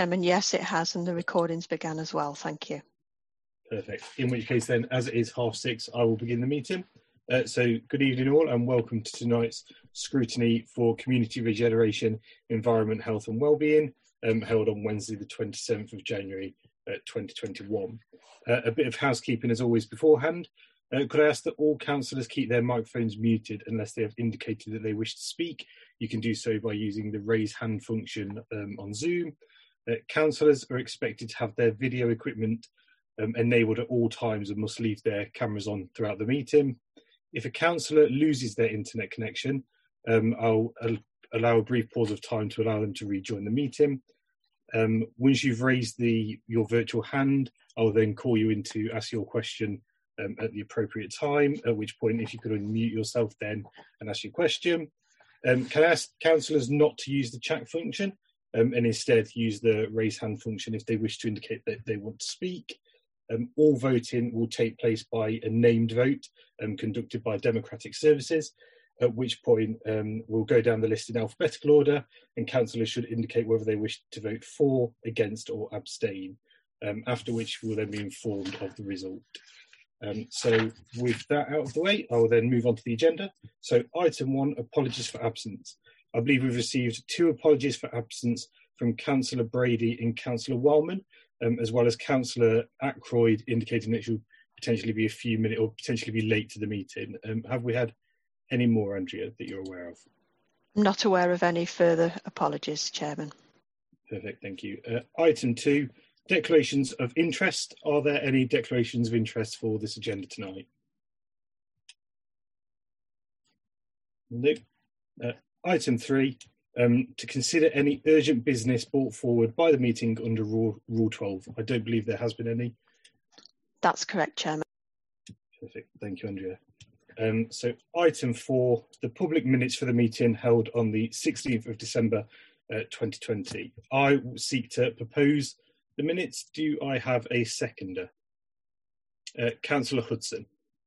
Yes, it has, and the recordings began as well. Thank you. Perfect. In which case then, as it is 6:30, I will begin the meeting. So good evening all, and welcome to tonight's scrutiny for Community Regeneration, Environment, Health and Wellbeing, held on Wednesday the 27th of January 2021. A bit of housekeeping as always beforehand. Could I ask that all councillors keep their microphones muted unless they have indicated that they wish to speak? You can do so by using the raise hand function on Zoom. Councillors are expected to have their video equipment enabled at all times and must leave their cameras on throughout the meeting. If a councillor loses their internet connection, I'll allow a brief pause of time to allow them to rejoin the meeting. Once you've raised your virtual hand, I'll then call you in to ask your question at the appropriate time, at which point if you could unmute yourself then and ask your question. Can I ask councillors not to use the chat function and instead use the raise hand function if they wish to indicate that they want to speak. All voting will take place by a named vote conducted by Democratic Services, at which point we'll go down the list in alphabetical order and councillors should indicate whether they wish to vote for, against or abstain, after which we'll then be informed of the result. So with that out of the way, I will then move on to the agenda. So item 1, apologies for absence. I believe we've received 2 apologies for absence from Councillor Brady and Councillor Wildman, as well as Councillor Ackroyd indicating that she'll potentially be a few minutes or potentially be late to the meeting. Have we had any more, Andrea, that you're aware of? I'm not aware of any further apologies, Chairman. Perfect, thank you. Item 2, declarations of interest. Are there any declarations of interest for this agenda tonight? No. Item 3, to consider any urgent business brought forward by the meeting under Rule 12. I don't believe there has been any. That's correct, Chairman. Perfect, thank you, Andrea. So item 4, the public minutes for the meeting held on the 16th of December 2020. I will seek to propose the minutes. Do I have a seconder? Councillor Hudson.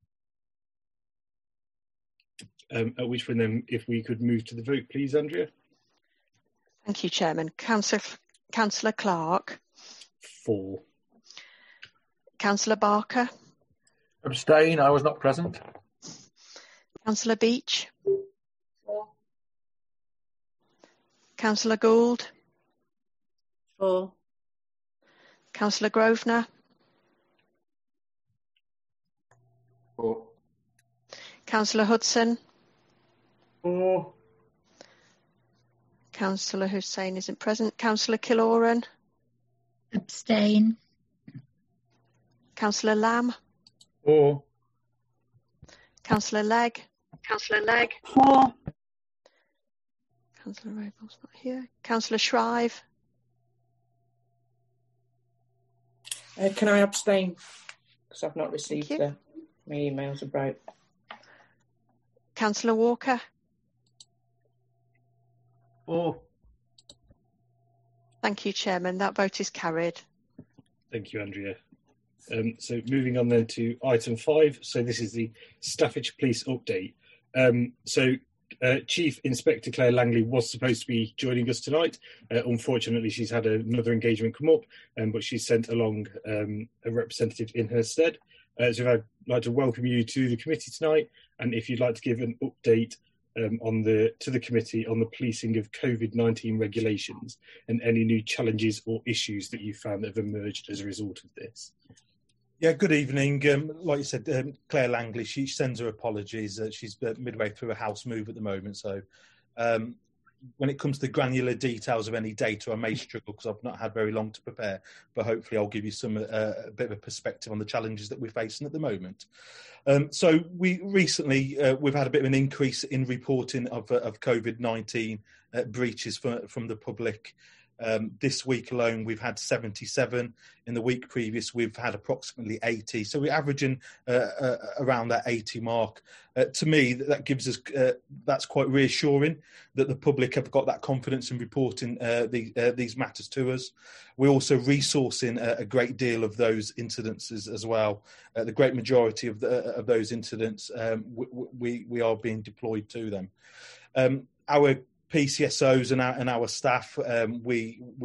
At which one then, if we could move to the vote, please, Andrea. Thank you, Chairman. Councillor Clark. For. Councillor Barker. Abstain, I was not present. Councillor Beach. For. Councillor Gould. For. Councillor Grosvenor. For. Councillor Hudson. For. Councillor Hussain isn't present. Councillor Killoran. Abstain. Councillor Lamb. For. Councillor Legg. Councillor Legg. For. Councillor Rabel's not here. Councillor Shrive. Can I abstain? Because I've not received my emails about. Councillor Walker. For. Thank you, Chairman. That vote is carried. Thank you, Andrea. So moving on then to item 5. So this is the Staffordshire Police update. Chief Inspector Claire Langley was supposed to be joining us tonight. Unfortunately, she's had another engagement come up, but she's sent along a representative in her stead. So I'd like to welcome you to the committee tonight, and if you'd like to give an update to the committee on the policing of COVID-19 regulations and any new challenges or issues that you found that have emerged as a result of this. Yeah, good evening. Like you said, Claire Langley, she sends her apologies. She's midway through a house move at the moment. So when it comes to the granular details of any data, I may struggle because I've not had very long to prepare. But hopefully I'll give you a bit of a perspective on the challenges that we're facing at the moment. So we recently, we've had a bit of an increase in reporting of COVID-19 breaches from the public. This week alone, we've had 77. In the week previous, we've had approximately 80. So we're averaging around that 80 mark. To me, that gives us that's quite reassuring that the public have got that confidence in reporting these matters to us. We're also resourcing a great deal of those incidences as well. The great majority of those incidents, we are being deployed to them. Our PCSOs and our staff, we've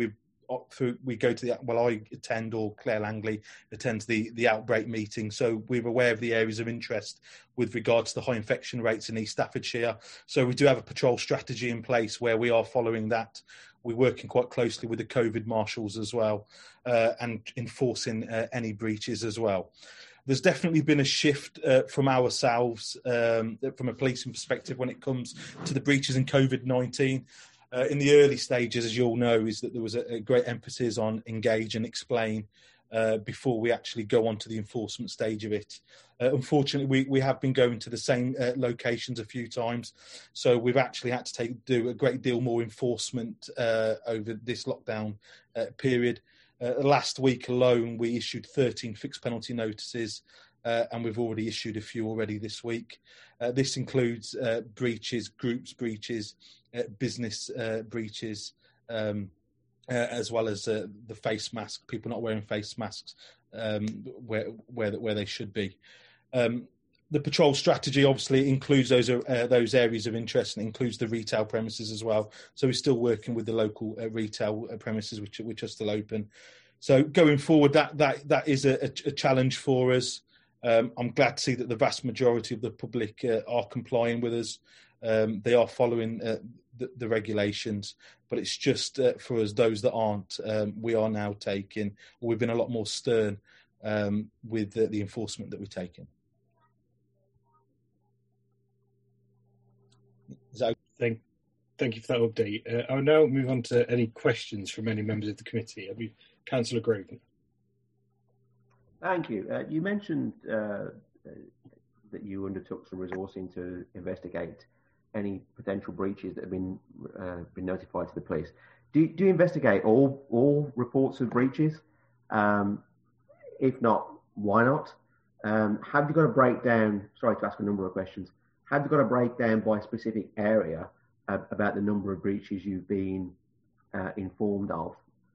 we go to I attend, or Claire Langley attends the outbreak meeting. So we're aware of the areas of interest with regards to the high infection rates in East Staffordshire. So we do have a patrol strategy in place where we are following that. We're working quite closely with the COVID marshals as well, and enforcing any breaches as well. There's definitely been a shift from ourselves, from a policing perspective, when it comes to the breaches in COVID-19. In the early stages, as you all know, is that there was a great emphasis on engage and explain before we actually go on to the enforcement stage of it. Unfortunately, we have been going to the same locations a few times, so we've actually had to do a great deal more enforcement over this lockdown period. Last week alone, we issued 13 fixed penalty notices, and we've already issued a few already this week. This includes breaches, groups breaches, business breaches, as well as the face mask, people not wearing face masks where they should be. The patrol strategy obviously includes those areas of interest, and includes the retail premises as well. So we're still working with the local retail premises which are still open. So going forward, that is a challenge for us. I'm glad to see that the vast majority of the public are complying with us. They are following the regulations, but it's just for us, those that aren't, we are now we've been a lot more stern with the enforcement that we're taking. Thank you for that update. I'll now move on to any questions from any members of the committee. Councillor Grosvenor. Thank you. You mentioned that you undertook some resourcing to investigate any potential breaches that have been notified to the police. Do you investigate all reports of breaches? If not, why not? Have you got a breakdown? Sorry to ask a number of questions. Have you got a breakdown by specific area about the number of breaches you've been informed of?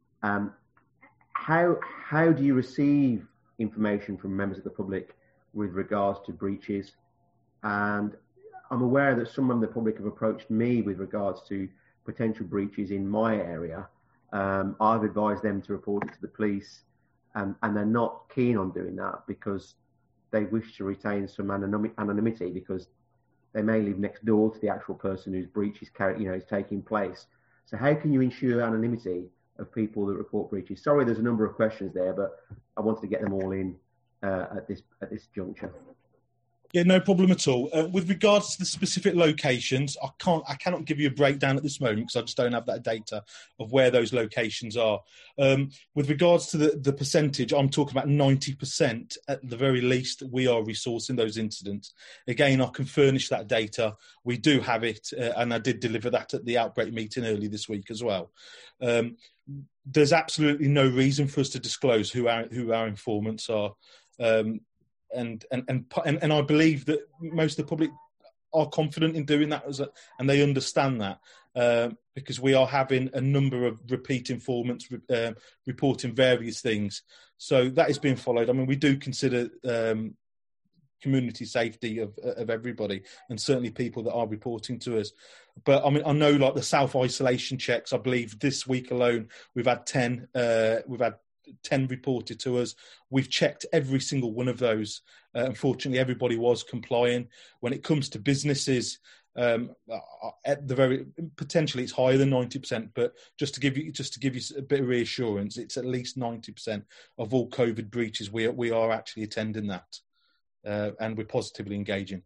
How do you receive information from members of the public with regards to breaches? And I'm aware that some members of the public have approached me with regards to potential breaches in my area. I've advised them to report it to the police, and they're not keen on doing that because they wish to retain some anonymity, because they may live next door to the actual person whose breach is taking place. So how can you ensure anonymity of people that report breaches? Sorry, there's a number of questions there, but I wanted to get them all in at this juncture. Yeah, no problem at all. With regards to the specific locations, I cannot give you a breakdown at this moment because I just don't have that data of where those locations are. With regards to the percentage, I'm talking about 90% at the very least. We are resourcing those incidents. Again, I can furnish that data. We do have it, and I did deliver that at the outbreak meeting early this week as well. There's absolutely no reason for us to disclose who our informants are. And I believe that most of the public are confident in doing that, and they understand that, because we are having a number of repeat informants reporting various things. So that is being followed. I mean, we do consider community safety of everybody, and certainly people that are reporting to us. But I mean, I know like the self-isolation checks, I believe this week alone we've had 10 reported to us. We've checked every single one of those. Unfortunately, everybody was complying. When it comes to businesses, at the very potentially it's higher than 90%, but just to give you a bit of reassurance, it's at least 90% of all COVID breaches. We are actually attending that, and we're positively engaging.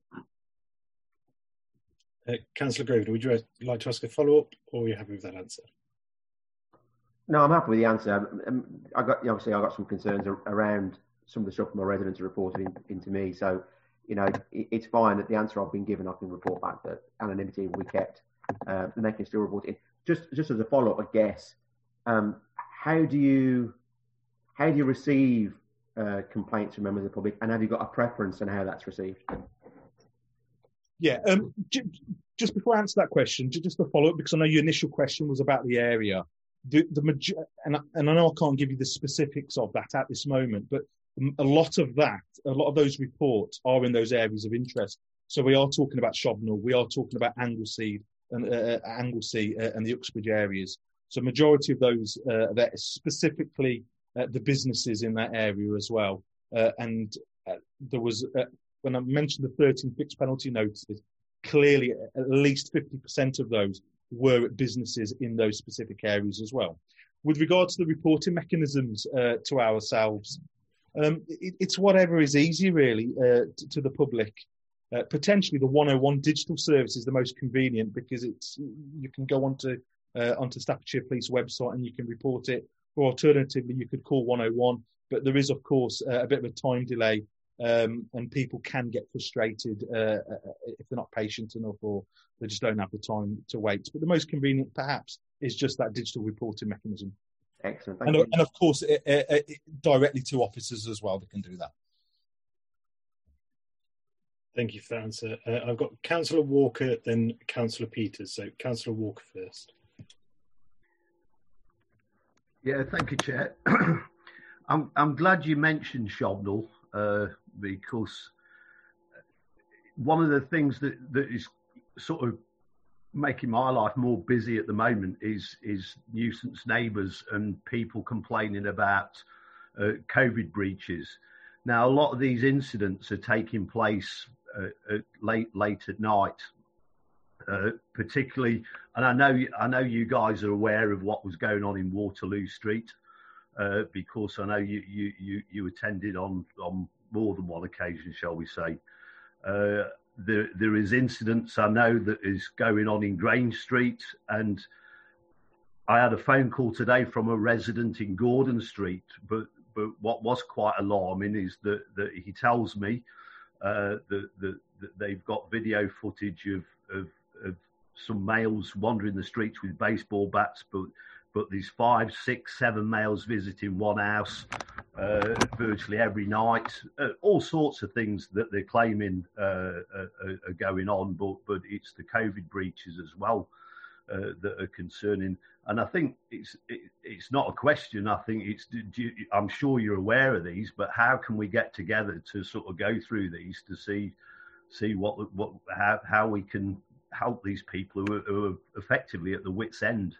Councillor Grosvenor, would you like to ask a follow-up, or are you happy with that answer? No, I'm happy with the answer. I got some concerns around some of the stuff my residents are reporting into me. So, it's fine that the answer I've been given, I can report back that anonymity will be kept, and they can still report it. Just as a follow-up, I guess, how do you receive complaints from members of the public, and have you got a preference on how that's received? Yeah, just before I answer that question, just a follow-up, because I know your initial question was about the area. And I know I can't give you the specifics of that at this moment, but a lot of those reports are in those areas of interest. So we are talking about Shobnall, we are talking about Anglesey and the Uxbridge areas. So majority of those that specifically the businesses in that area as well. And there was, when I mentioned the 13 fixed penalty notices, clearly at least 50% of those were at businesses in those specific areas as well. With regard to the reporting mechanisms to ourselves, it's whatever is easy really to the public. Potentially the 101 digital service is the most convenient because you can go onto Staffordshire Police website and you can report it, or alternatively you could call 101, but there is of course a bit of a time delay and people can get frustrated if they're not patient enough or they just don't have the time to wait. But the most convenient perhaps is just that digital reporting mechanism. Excellent. And of course directly to officers as well that can do that. Thank you for that answer. I've got Councillor Walker, then Councillor Peters. So Councillor Walker first. Yeah, thank you, Chair. I'm glad you mentioned Shobnall because one of the things that is sort of making my life more busy at the moment is nuisance neighbours and people complaining about COVID breaches. Now, a lot of these incidents are taking place late at night, particularly, and I know you guys are aware of what was going on in Waterloo Street because I know you attended on more than one occasion, shall we say. There is incidents I know that is going on in Grange Street, and I had a phone call today from a resident in Gordon Street, but what was quite alarming is that he tells me that they've got video footage of some males wandering the streets with baseball bats, but there's 5, 6, 7 males visiting one house virtually every night. All sorts of things that they're claiming are going on, but it's the COVID breaches as well that are concerning. And I think it's not a question. I think I'm sure you're aware of these, but how can we get together to sort of go through these to see how we can help these people who are effectively at the wit's end?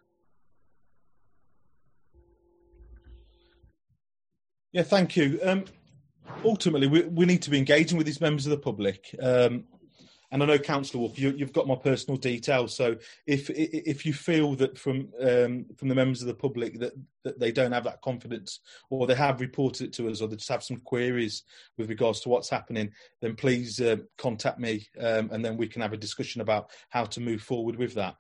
Yeah, thank you. Ultimately, we need to be engaging with these members of the public. And I know, Councillor Wolf, you've got my personal details. So if you feel that from the members of the public that they don't have that confidence, or they have reported it to us, or they just have some queries with regards to what's happening, then please contact me, and then we can have a discussion about how to move forward with that.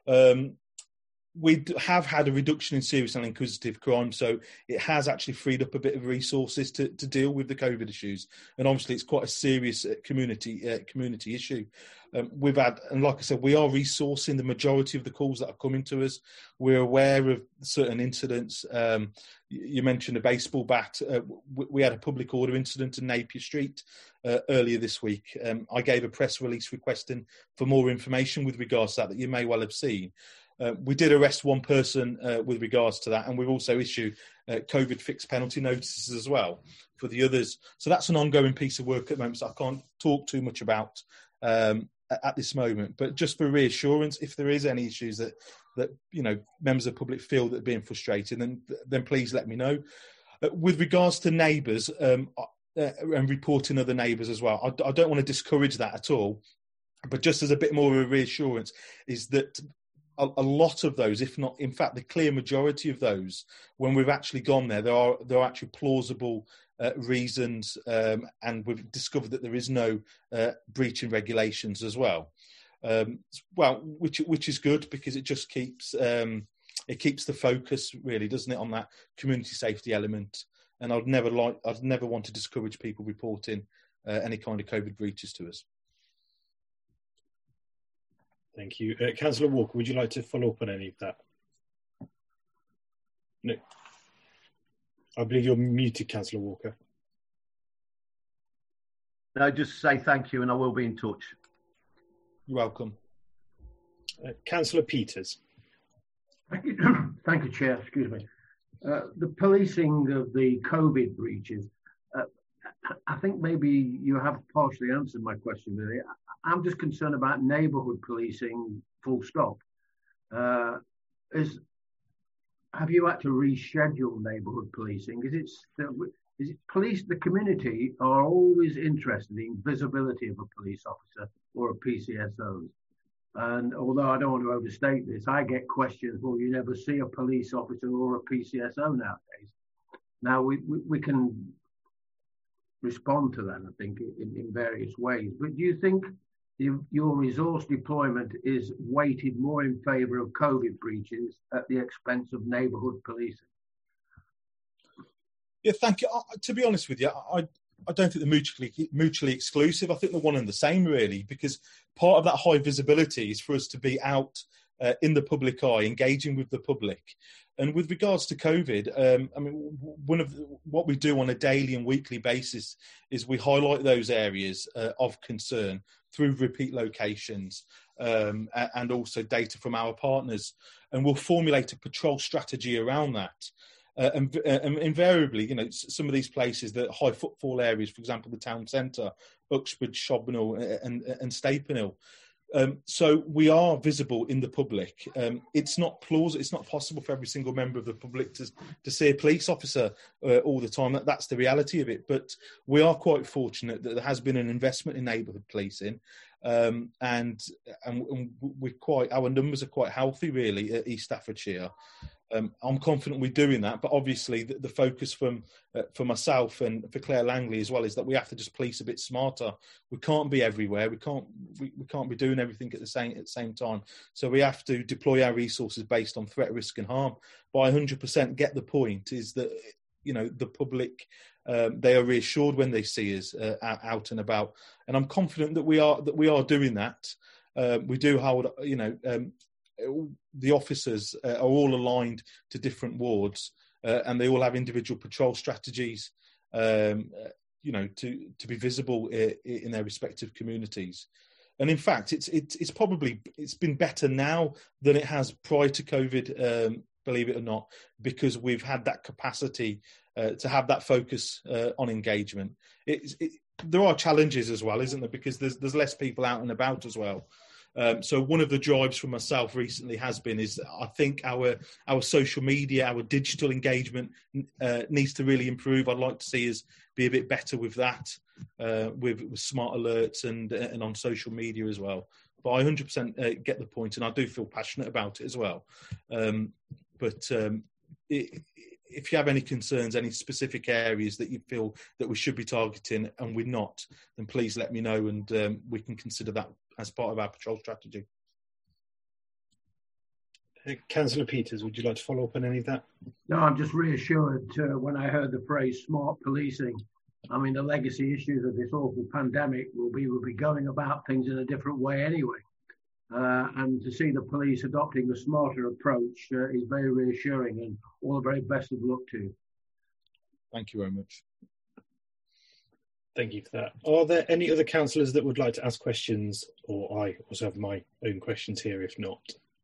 We have had a reduction in serious and inquisitive crime, so it has actually freed up a bit of resources to deal with the COVID issues. And obviously, it's quite a serious community issue. We've had, and like I said, we are resourcing the majority of the calls that are coming to us. We're aware of certain incidents. You mentioned a baseball bat. We had a public order incident in Napier Street earlier this week. I gave a press release requesting for more information with regards to that you may well have seen. We did arrest one person with regards to that, and we've also issued COVID fixed penalty notices as well for the others. So that's an ongoing piece of work at the moment, so I can't talk too much about at this moment. But just for reassurance, if there is any issues that members of the public feel that are being frustrated, then please let me know. With regards to neighbours and reporting other neighbours as well, I don't want to discourage that at all. But just as a bit more of a reassurance is that a lot of those, if not, in fact, the clear majority of those, when we've actually gone there are actually plausible reasons, and we've discovered that there is no breach in regulations as well. Which is good, because it just keeps the focus, really, doesn't it, on that community safety element. And I'd never want to discourage people reporting any kind of COVID breaches to us. Thank you. Councillor Walker, would you like to follow up on any of that? No. I believe you're muted, Councillor Walker. No, just say thank you and I will be in touch. You're welcome. Councillor Peters. Thank you, Chair. Excuse me. The policing of the COVID breaches, I think maybe you have partially answered my question, really. I'm just concerned about neighbourhood policing, full stop. have you had to reschedule neighbourhood policing? Is it police? The community are always interested in visibility of a police officer or a PCSO. And although I don't want to overstate this, I get questions, well, you never see a police officer or a PCSO nowadays. Now, we can respond to that, I think, in various ways. But do you think your resource deployment is weighted more in favour of COVID breaches at the expense of neighbourhood policing? Yeah, thank you. To be honest with you, I don't think they're mutually exclusive. I think they're one and the same, really, because part of that high visibility is for us to be out in the public eye, engaging with the public. And with regards to COVID, I mean, what we do on a daily and weekly basis is we highlight those areas of concern through repeat locations and also data from our partners. And we'll formulate a patrol strategy around that. And invariably, you know, some of these places, the high footfall areas, for example, the town centre, Uxbridge, Shobnall and Stapenhill. So we are visible in the public. It's not possible for every single member of the public to see a police officer all the time. That's the reality of it. But we are quite fortunate that there has been an investment in neighbourhood policing, and our numbers are quite healthy, really, at East Staffordshire. I'm confident we're doing that, but obviously the focus for myself and for Claire Langley as well is that we have to just police a bit smarter. We can't be everywhere. We can't be doing everything at the same time. So we have to deploy our resources based on threat, risk, and harm. But I 100% get the point. Is that, you know, the public, they are reassured when they see us out and about, and I'm confident that we are doing that. We do hold, you know. The officers are all aligned to different wards, and they all have individual patrol strategies, you know, to be visible in their respective communities. And in fact, it's been better now than it has prior to COVID, believe it or not, because we've had that capacity to have that focus on engagement. There are challenges as well, isn't there? Because there's less people out and about as well. So one of the drives for myself recently is I think our social media, our digital engagement needs to really improve. I'd like to see us be a bit better with that, with smart alerts and on social media as well. But I 100% get the point, and I do feel passionate about it as well. If you have any concerns, any specific areas that you feel that we should be targeting and we're not, then please let me know, and we can consider that as part of our patrol strategy. Councillor Peters, would you like to follow up on any of that? No, I'm just reassured when I heard the phrase smart policing. I mean, the legacy issues of this awful pandemic will be going about things in a different way anyway. And to see the police adopting a smarter approach is very reassuring, and all the very best of luck to you. Thank you very much. Thank you for that. Are there any other councillors that would like to ask questions, or I also have my own questions here if not?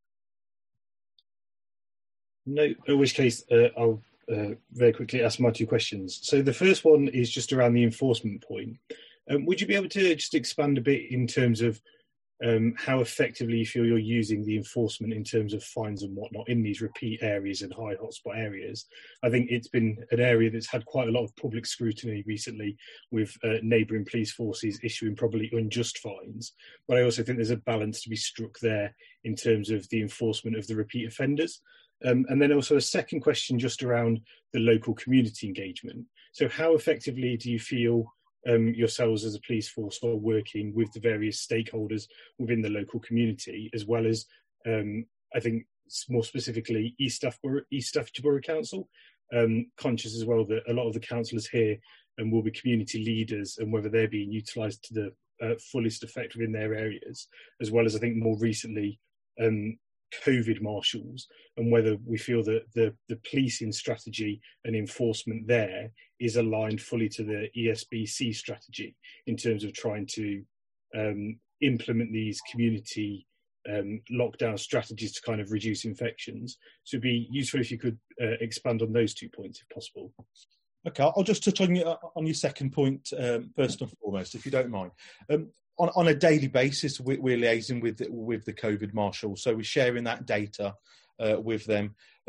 No, in which case I'll very quickly ask my two questions. So the first one is just around the enforcement point. Would you be able to just expand a bit in terms of how effectively you feel you're using the enforcement in terms of fines and whatnot in these repeat areas and high hotspot areas? I think it's been an area that's had quite a lot of public scrutiny recently, with neighbouring police forces issuing probably unjust fines. But I also think there's a balance to be struck there in terms of the enforcement of the repeat offenders. And then also a second question just around the local community engagement. So how effectively do you feel yourselves as a police force are working with the various stakeholders within the local community, as well as, I think more specifically, East Staffordshire Borough Council, conscious as well that a lot of the councillors here will be community leaders, and whether they're being utilised to the fullest effect within their areas, as well as I think more recently COVID marshals, and whether we feel that the policing strategy and enforcement there is aligned fully to the ESBC strategy in terms of trying to implement these community lockdown strategies to kind of reduce infections. So it'd be useful if you could expand on those 2 points if possible. Okay, I'll just touch on your second point first and foremost, if you don't mind. On a daily basis, we're liaising with the COVID marshal, so we're sharing that data with them.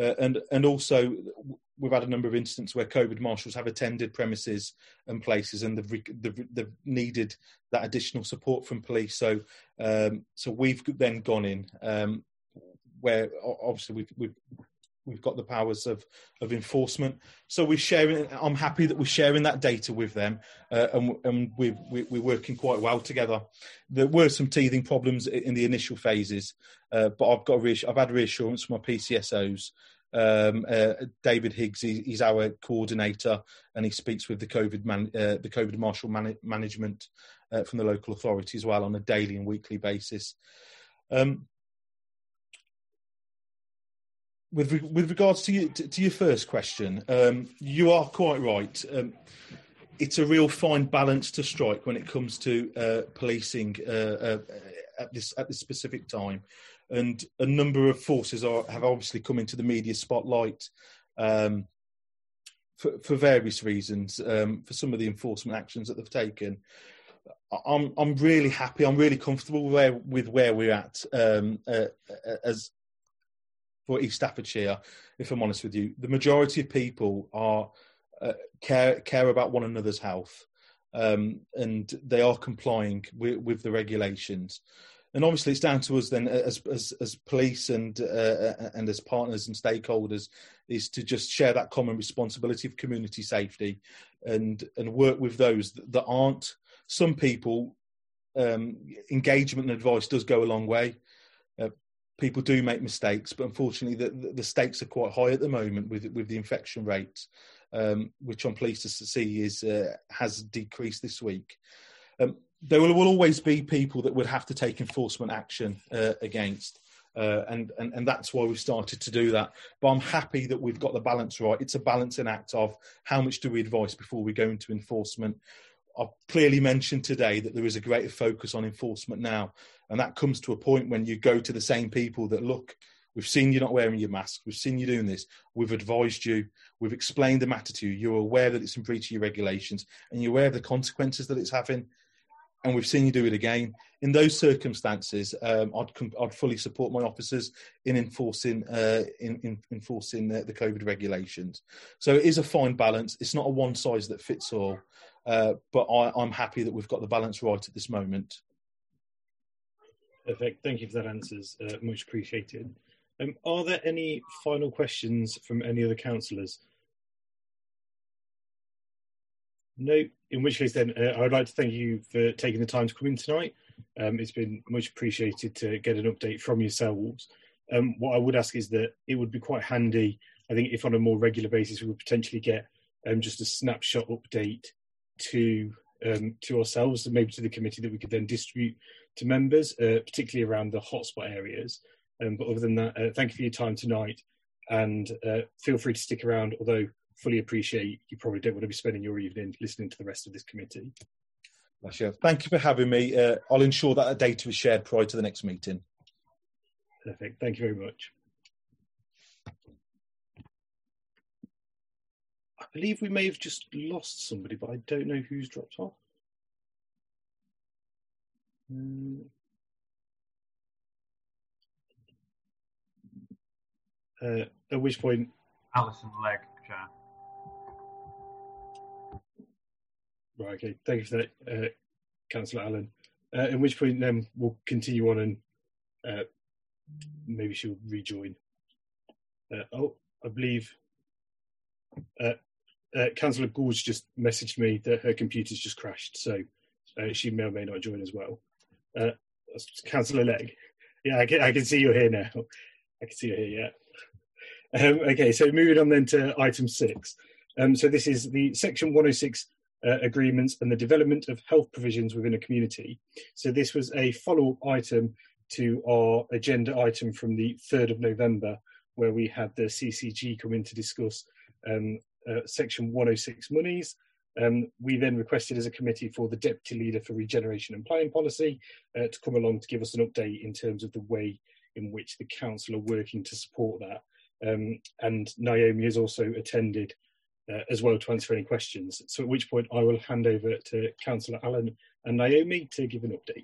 and also we've had a number of instances where COVID marshals have attended premises and places, and they've needed that additional support from police. So we've then gone in where obviously we've got the powers of enforcement. So we're sharing. I'm happy that we're sharing that data with them, and we're working quite well together. There were some teething problems in the initial phases, but I've had reassurance from my PCSOs. David Higgs, he's our coordinator, and he speaks with the COVID marshal management from the local authority as well on a daily and weekly basis. With regards to your first question, you are quite right. It's a real fine balance to strike when it comes to policing at this specific time, and a number of forces have obviously come into the media spotlight for various reasons, for some of the enforcement actions that they've taken. I'm really happy. I'm really comfortable with where we're at as. For East Staffordshire, if I'm honest with you, the majority of people are care about one another's health, and they are complying with the regulations. And obviously, it's down to us then, as police and as partners and stakeholders, is to just share that common responsibility of community safety, and work with those that aren't. Some people, engagement and advice does go a long way. People do make mistakes, but unfortunately the stakes are quite high at the moment with the infection rates, which I'm pleased to see has decreased this week. There will always be people that would have to take enforcement action against, and that's why we've started to do that. But I'm happy that we've got the balance right. It's a balancing act of how much do we advise before we go into enforcement. I've clearly mentioned today that there is a greater focus on enforcement now, and that comes to a point when you go to the same people that, look, we've seen you not wearing your mask, we've seen you doing this, we've advised you, we've explained the matter to you, you're aware that it's in breach of your regulations, and you're aware of the consequences that it's having, and we've seen you do it again. In those circumstances, I'd fully support my officers in enforcing the COVID regulations. So it is a fine balance. It's not a one size that fits all. But I'm happy that we've got the balance right at this moment. Perfect. Thank you for that answers. Much appreciated. Are there any final questions from any other councillors? No. In which case, then, I would like to thank you for taking the time to come in tonight. It's been much appreciated to get an update from yourselves. What I would ask is that it would be quite handy, I think, if on a more regular basis we would potentially get just a snapshot update to ourselves and maybe to the committee that we could then distribute to members, particularly around the hotspot areas. But other than that, thank you for your time tonight, and feel free to stick around, although fully appreciate you probably don't want to be spending your evening listening to the rest of this committee. Thank you for having me. I'll ensure that data is shared prior to the next meeting. Perfect. Thank you very much. I believe we may have just lost somebody, but I don't know who's dropped off. At which point... Alison Legg, Chair. Right, okay. Thank you for that, Councillor Allen. At which point then we'll continue on, and maybe she'll rejoin. I believe Councillor Gould's just messaged me that her computer's just crashed, so she may or may not join as well. Councillor Legg. Yeah, I can see you're here now. I can see you're here, yeah. Okay, so moving on then to item 6. So this is the Section 106 agreements and the development of health provisions within a community. So this was a follow-up item to our agenda item from the 3rd of November, where we had the CCG come in to discuss Section 106 monies. We then requested as a committee for the Deputy Leader for Regeneration and Planning Policy to come along to give us an update in terms of the way in which the council are working to support that. And Naomi has also attended as well to answer any questions. So at which point I will hand over to Councillor Allen and Naomi to give an update.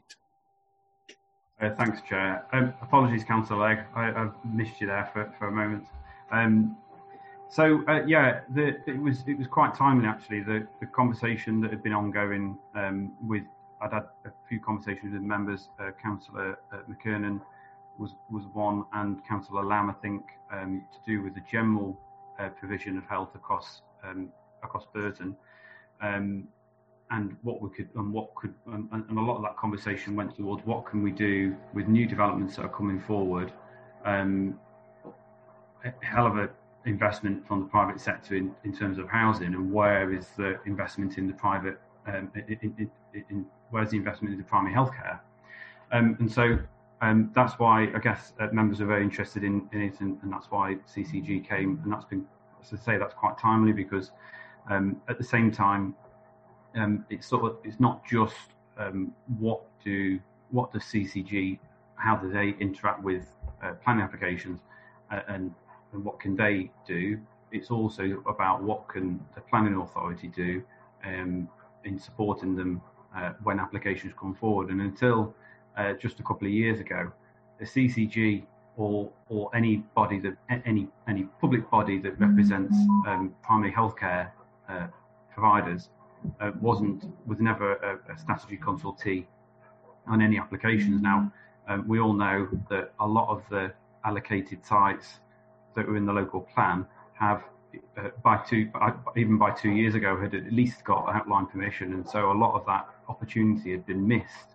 Thanks, Chair. Apologies, Councillor Legg. I've missed you there for a moment. It was quite timely actually. The conversation that had been ongoing I'd had a few conversations with members. Councillor McKernan was one, and Councillor Lamb, I think, to do with the general provision of health across Burton, and what we could and what could, and a lot of that conversation went towards what can we do with new developments that are coming forward. A hell of a investment from the private sector in terms of housing, and where is the investment in the private where's the investment in the primary healthcare, and so that's why I guess members are very interested in it, and that's why CCG came, and that's been, as I say, that's quite timely, because at the same time it's not just what does CCG, how do they interact with planning applications, and what can they do. It's also about what can the planning authority do in supporting them when applications come forward. And until just a couple of years ago, the CCG or any body that any public body that represents primary healthcare providers was never a statutory consultee on any applications. Now we all know that a lot of the allocated sites that were in the local plan have even by 2 years ago had at least got outline permission, and so a lot of that opportunity had been missed.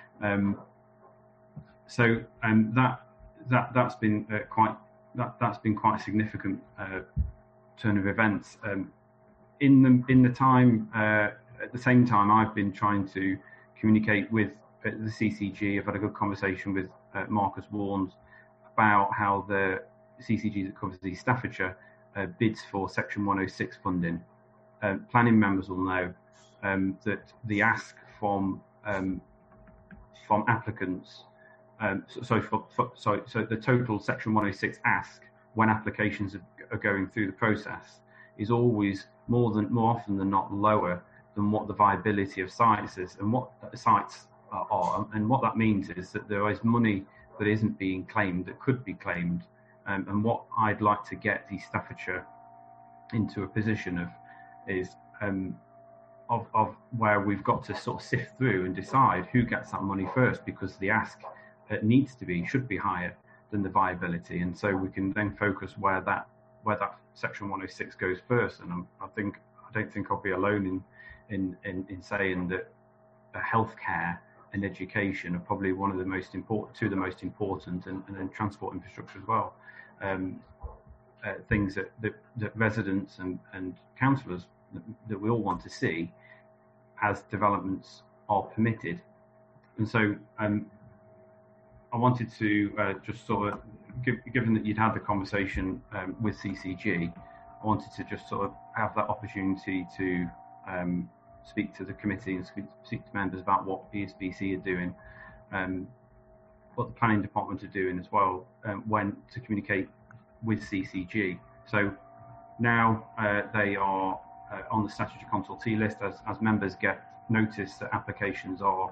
That's been quite a significant turn of events. In the time at the same time, I've been trying to communicate with the CCG. I've had a good conversation with Marcus Warnes about how the CCG that covers East Staffordshire bids for Section 106 funding. Planning members will know that the ask from applicants, so the total Section 106 ask when applications are going through the process is always more often than not lower than what the viability of sites is, and what sites are, and what that means is that there is money that isn't being claimed that could be claimed. And what I'd like to get East Staffordshire into a position of is of where we've got to sort of sift through and decide who gets that money first, because the ask should be higher than the viability, and so we can then focus where that Section 106 goes first. And I don't think I'll be alone in saying that healthcare and education are probably two of the most important, and then transport infrastructure as well. Things that residents and councillors that we all want to see as developments are permitted. And so I wanted to just sort of, given that you'd had the conversation with CCG, I wanted to just sort of have that opportunity to speak to the committee and speak to members about what ESBC are doing, what the planning department are doing as well, when to communicate with CCG. So now they are on the statutory consultee list as members get notice that applications are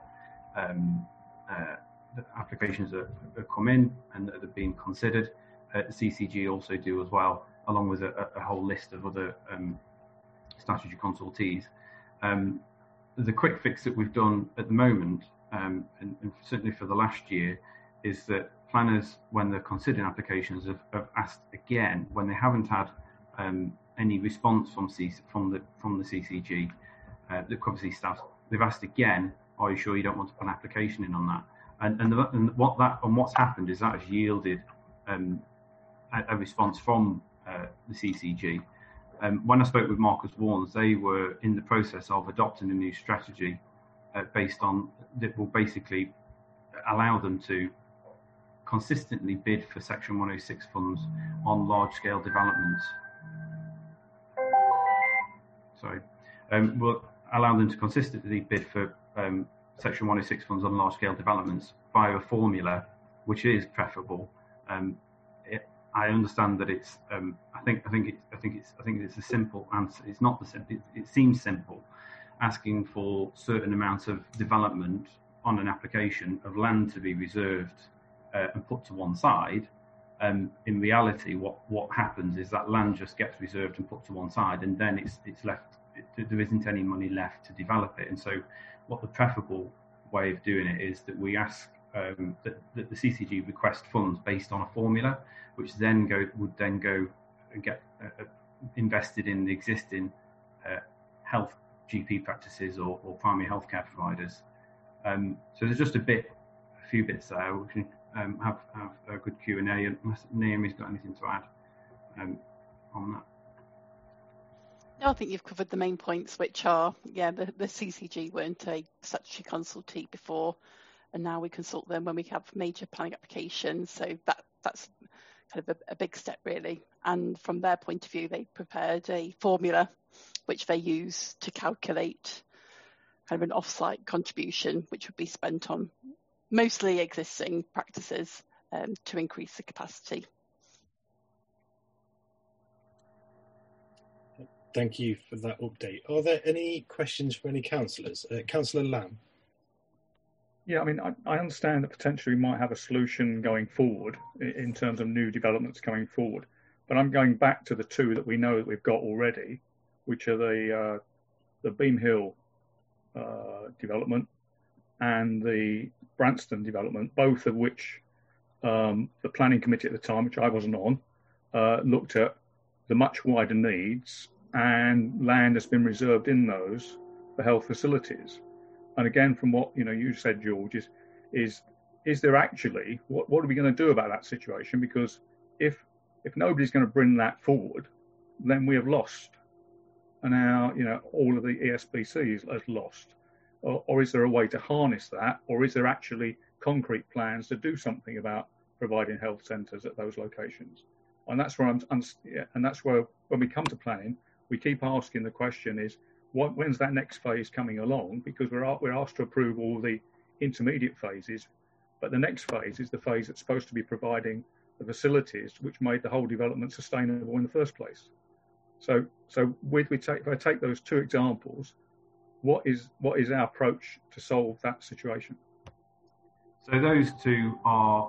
come in and that are being considered. The CCG also do as well, along with a whole list of other statutory consultees. The quick fix that we've done at the moment, and certainly for the last year, is that planners, when they're considering applications, have asked again, when they haven't had any response from the CCG that covers these staff, they've asked again, are you sure you don't want to put an application in on that? And what's happened is that has yielded a response from the CCG. When I spoke with Marcus Warnes, they were in the process of adopting a new strategy based on that will basically allow them to consistently bid for Section 106 funds on large-scale developments. Will allow them to consistently bid for Section 106 funds on large-scale developments via a formula, which is preferable. I understand that it's. I think it's a simple answer. It's not the simple. It seems simple, asking for certain amounts of development on an application of land to be reserved and put to one side, In reality, what happens is that land just gets reserved and put to one side, and then it's left. There isn't any money left to develop it. And so, what the preferable way of doing it is that we ask that the CCG request funds based on a formula, which would then go and get invested in the existing health GP practices or primary healthcare providers. So there's just a few bits there. We can have a good Q&A, unless Naomi's got anything to add on that. No, I think you've covered the main points, which are, the CCG weren't a statutory consultee before, and now we consult them when we have major planning applications. So that's kind of a big step, really. And from their point of view, they prepared a formula which they use to calculate kind of an off-site contribution, which would be spent on mostly existing practices to increase the capacity. Thank you for that update. Are there any questions for any councillors? Councillor Lamb. Yeah, I mean, I understand that potentially we might have a solution going forward in terms of new developments going forward, but I'm going back to the two that we know that we've got already, which are the Beam Hill development and the Branston development, both of which the planning committee at the time, which I wasn't on, looked at the much wider needs, and land has been reserved in those for health facilities. And again, from what you said, George, is there actually what are we going to do about that situation? Because if nobody's going to bring that forward, then we have lost, and now all of the ESBC is lost. Or is there a way to harness that, or is there actually concrete plans to do something about providing health centres at those locations? And that's where and that's where when we come to planning, we keep asking the question is, when's that next phase coming along? Because we're asked to approve all the intermediate phases, but the next phase is the phase that's supposed to be providing the facilities which made the whole development sustainable in the first place. So if I take those two examples, what is our approach to solve that situation? So those two are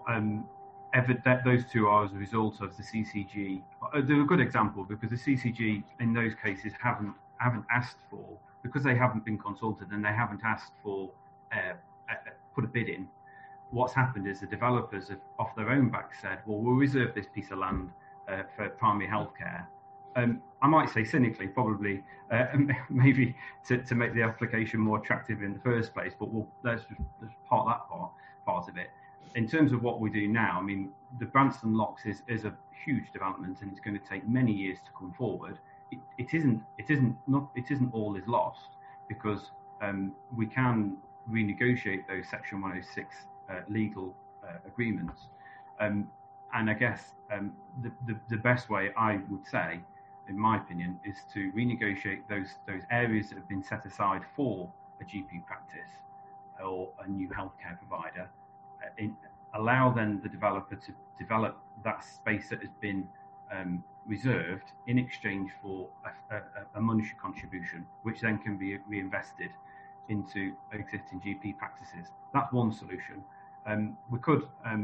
as a result of the CCG. They're a good example because the CCG in those cases haven't asked for, because they haven't been consulted and they haven't asked for put a bid in. What's happened is the developers have off their own back said, well, we'll reserve this piece of land for primary healthcare. I might say cynically, probably, maybe to make the application more attractive in the first place, but let's part that part of it. In terms of what we do now, I mean, the Branston Locks is a huge development, and it's going to take many years to come forward. It isn't all is lost, because we can renegotiate those Section 106 legal agreements, and I guess the best way, I would say, in my opinion, is to renegotiate those areas that have been set aside for a GP practice or a new healthcare provider. Allow then the developer to develop that space that has been reserved in exchange for a monetary contribution, which then can be reinvested into existing GP practices. That's one solution. We could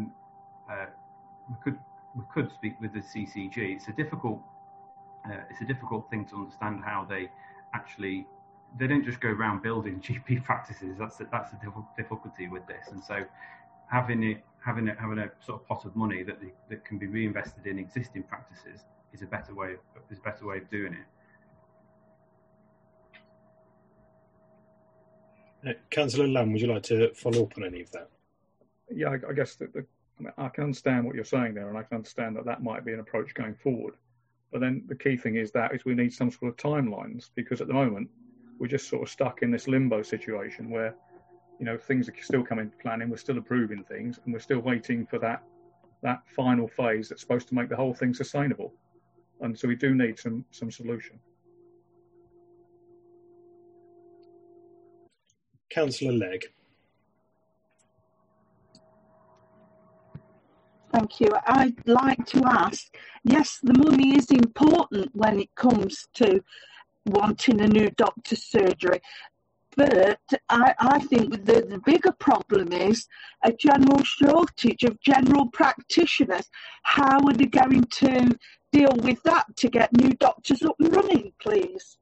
speak with the CCG. It's a difficult thing to understand how they don't just go around building GP practices. That's the difficulty with this. And so having a sort of pot of money that can be reinvested in existing practices is a better way of doing it. Councillor Lamb, would you like to follow up on any of that? Yeah, I guess I can understand what you're saying there, and I can understand that might be an approach going forward. But then the key thing is we need some sort of timelines, because at the moment we're just sort of stuck in this limbo situation where things are still coming to planning, we're still approving things, and we're still waiting for that final phase that's supposed to make the whole thing sustainable. And so we do need some solution. Councillor Legg. Thank you. I'd like to ask, yes, the money is important when it comes to wanting a new doctor's surgery, But I think the bigger problem is a general shortage of general practitioners. How are they going to deal with that to get new doctors up and running, please?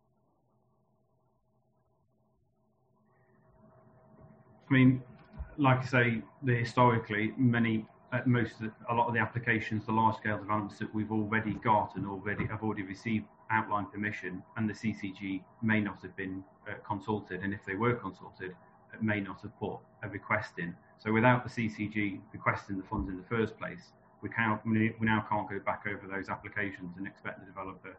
I mean, like I say, historically, a lot of the applications, the large-scale developments that we've already got and have already received outline permission, and the CCG may not have been consulted, and if they were consulted, it may not have put a request in. So without the CCG requesting the funds in the first place, we now can't go back over those applications and expect the developer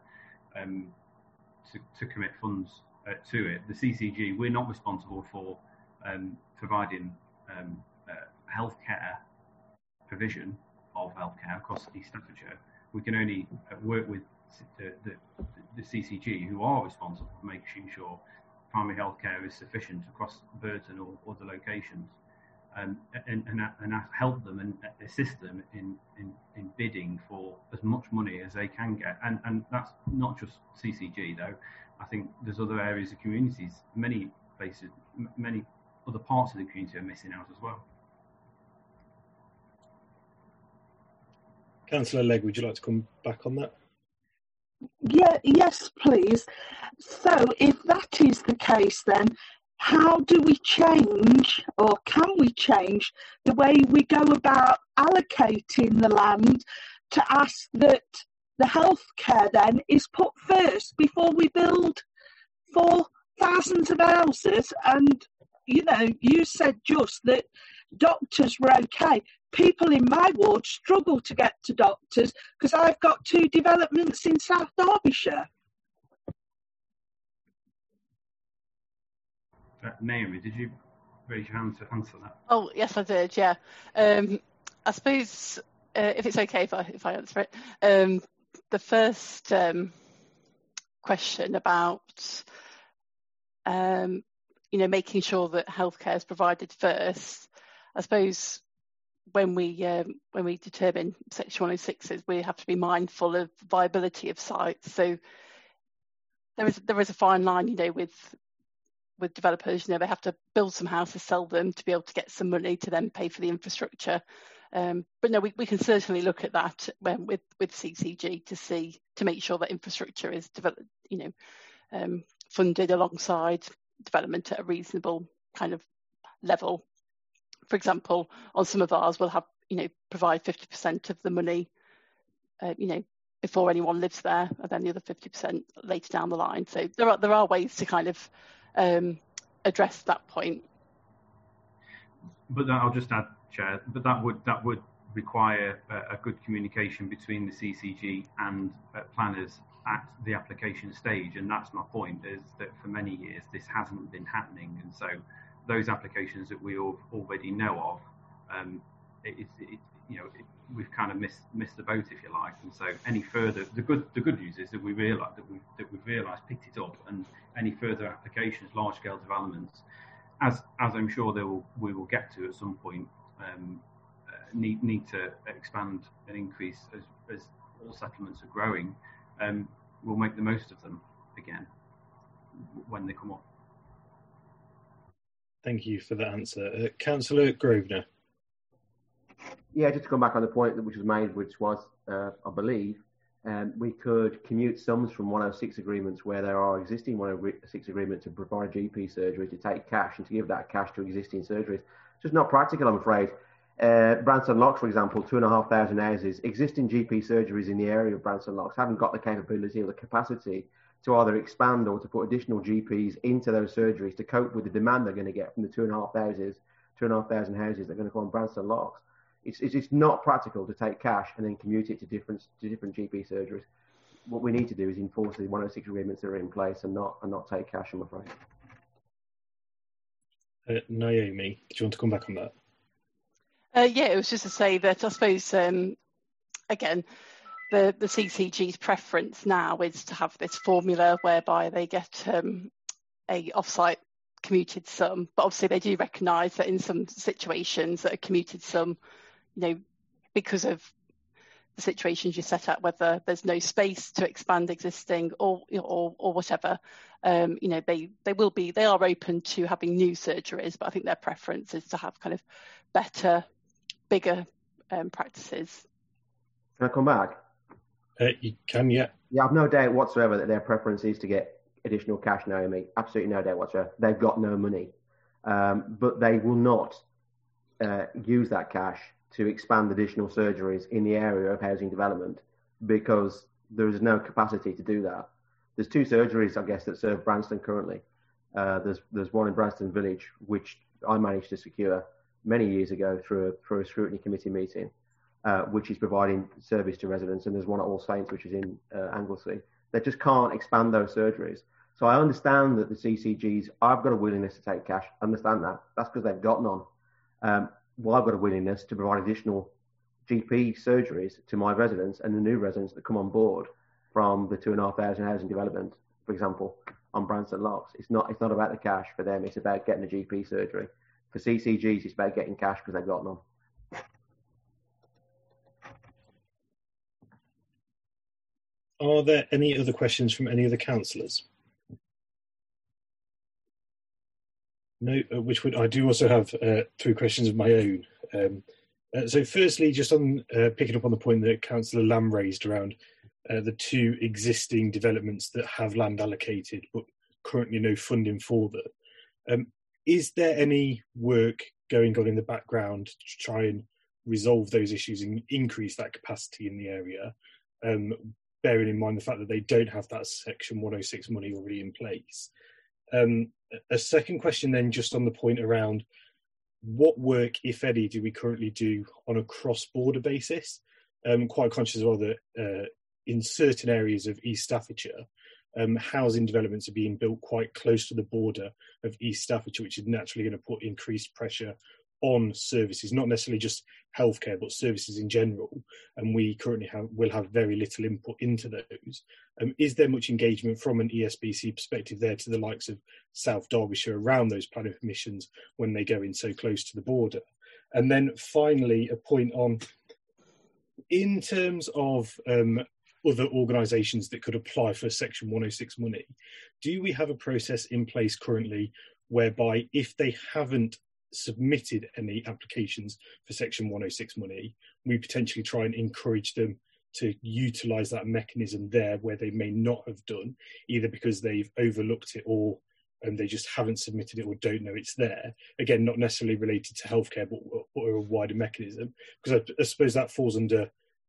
to commit funds to it. The CCG, we're not responsible for providing healthcare provision of healthcare across East Staffordshire. We can only work with the CCG, who are responsible for making sure primary healthcare is sufficient across Burton or other locations, and help them and assist them in bidding for as much money as they can get. And that's not just CCG though. I think there's other areas of communities, many places, many other parts of the community are missing out as well. Councillor Legg, would you like to come back on that? Yeah, yes, please. So if that is the case, then how do we change, or can we change, the way we go about allocating the land to ask that the healthcare then is put first before we build for thousands of houses? And, you know, you said just that doctors were okay. People in my ward struggle to get to doctors because I've got 2 developments in South Derbyshire. Naomi, did you raise your hand to answer that? Oh, yes, I did, yeah. I suppose, if it's okay if I answer it, the first question about, making sure that healthcare is provided first, I suppose when we determine Section 106s, we have to be mindful of viability of sites. So there is a fine line, with developers. They have to build some houses, sell them to be able to get some money to then pay for the infrastructure. But no, we can certainly look at that with CCG to make sure that infrastructure is developed, funded alongside development at a reasonable kind of level. For example, on some of ours, we'll have, provide 50% of the money, before anyone lives there, and then the other 50% later down the line. So there are ways to kind of address that point. But I'll just add, Chair, but that would require a good communication between the CCG and planners at the application stage, and that's my point, is that for many years this hasn't been happening, and so those applications that we already know of, we've kind of missed the boat, if you like. And so any further, the good news is that we've realised, picked it up, and any further applications, large scale developments, as I'm sure we will get to at some point, need to expand and increase as all settlements are growing. We'll make the most of them again when they come up. Thank you for that answer. Councillor Grosvenor. Yeah, just to come back on the point which was made, which was, I believe, we could commute sums from 106 agreements where there are existing 106 agreements to provide GP surgery, to take cash and to give that cash to existing surgeries. It's just not practical, I'm afraid. Branston Locks, for example, 2,500 houses, existing GP surgeries in the area of Branston Locks haven't got the capability or the capacity to either expand or to put additional GPs into those surgeries to cope with the demand they're going to get from the 2,500 houses that are going to come on Branston Locks. It's not practical to take cash and then commute it to different GP surgeries. What we need to do is enforce the 106 agreements that are in place and not take cash, I'm afraid. Naomi, do you want to come back on that? Yeah, it was just to say that I suppose, again, the CCG's preference now is to have this formula whereby they get a off-site commuted sum, but obviously they do recognise that in some situations that a commuted sum, because of the situations you set out, whether there's no space to expand existing or whatever. They are open to having new surgeries, but I think their preference is to have kind of better, bigger practices. Can I come back? You can, yeah. Yeah, I've no doubt whatsoever that their preference is to get additional cash, Naomi. Absolutely no doubt whatsoever. They've got no money. But they will not use that cash to expand additional surgeries in the area of housing development because there is no capacity to do that. There's 2 surgeries, I guess, that serve Branston currently. There's one in Branston Village, which I managed to secure many years ago through a scrutiny committee meeting, which is providing service to residents, and there's one at All Saints, which is in Anglesey. They just can't expand those surgeries. So I understand that the CCGs, I've got a willingness to take cash. I understand that. That's because they've got none. Well, I've got a willingness to provide additional GP surgeries to my residents and the new residents that come on board from the 2,500 housing development, for example, on Branston Locks. It's not about the cash for them. It's about getting a GP surgery. For CCGs, it's about getting cash because they've got none. Are there any other questions from any of the councillors? No, I do also have 3 questions of my own. So firstly, just on picking up on the point that Councillor Lamb raised around the 2 existing developments that have land allocated but currently no funding for them. Is there any work going on in the background to try and resolve those issues and increase that capacity in the area, bearing in mind the fact that they don't have that Section 106 money already in place? A second question then, just on the point around what work, if any, do we currently do on a cross-border basis? I'm quite conscious as well that in certain areas of East Staffordshire, housing developments are being built quite close to the border of East Staffordshire, which is naturally going to put increased pressure on services, not necessarily just healthcare, but services in general. And we currently will have very little input into those. Is there much engagement from an ESBC perspective there to the likes of South Derbyshire around those planning permissions when they go in so close to the border? And then finally, a point on, in terms of other organisations that could apply for Section 106 money, do we have a process in place currently whereby if they haven't submitted any applications for Section 106 money, we potentially try and encourage them to utilise that mechanism there where they may not have done, either because they've overlooked it or they just haven't submitted it or don't know it's there? Again, not necessarily related to healthcare, but a wider mechanism, because I suppose that falls under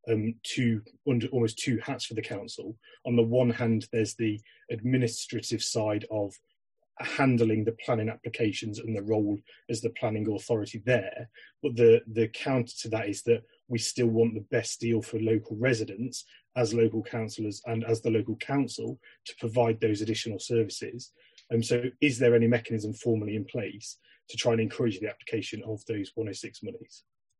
almost 2 hats for the council. On the one hand, there's the administrative side of handling the planning applications and the role as the planning authority there, but the counter to that is that we still want the best deal for local residents as local councillors and as the local council to provide those additional services. So is there any mechanism formally in place to try and encourage the application of those 106 monies?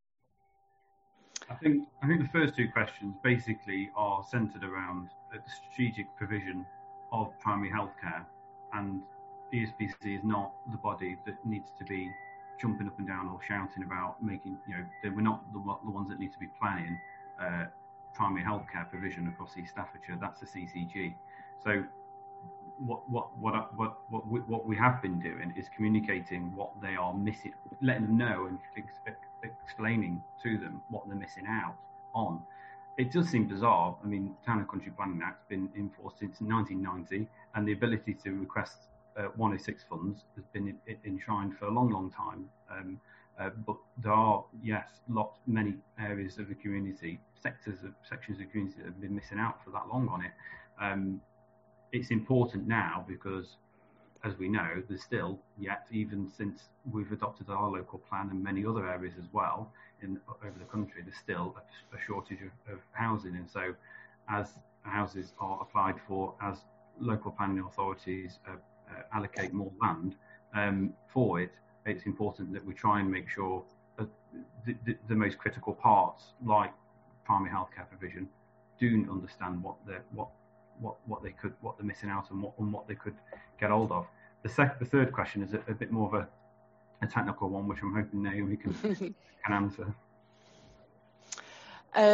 I think the first 2 questions basically are centred around the strategic provision of primary healthcare, and ESBC is not the body that needs to be jumping up and down or shouting about making, we're not the ones that need to be planning primary healthcare provision across East Staffordshire. That's the CCG. So what we have been doing is communicating what they are missing, letting them know and explaining to them what they're missing out on. It does seem bizarre. I mean, Town and Country Planning Act's been in force since 1990, and the ability to request 106 funds has been enshrined for a long time. But there are, many areas of the community, sections of the community that have been missing out for that long on it. It's important now because, as we know, there's still even since we've adopted our local plan and many other areas as well over the country, there's still a shortage of housing. And so as houses are applied for, as local planning authorities allocate more land for it, it's important that we try and make sure that the most critical parts, like primary healthcare provision, do understand what they're missing out on, what they could get hold of. The third question is a bit more of a technical one, which I'm hoping Naomi can answer.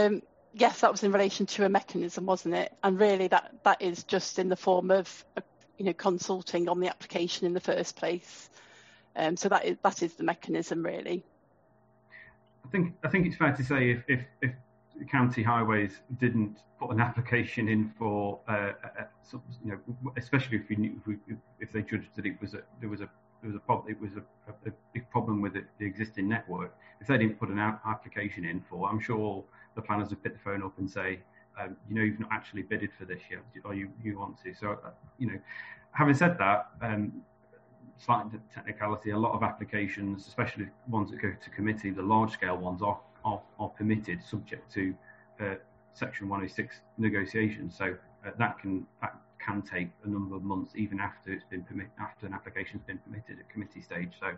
Yes, that was in relation to a mechanism, wasn't it? And really that is just in the form of, consulting on the application in the first place. So that is the mechanism, really. I think it's fair to say if County Highways didn't put an application in for, especially if they judged that there was a big problem with the existing network, if they didn't put an application in for, I'm sure the planners would pick the phone up and say, you've not actually bidded for this yet, or you want to. So, having said that, slight technicality, a lot of applications, especially ones that go to committee, the large scale ones are permitted subject to Section 106 negotiations. So that can take a number of months even after after an application's been permitted at committee stage. So.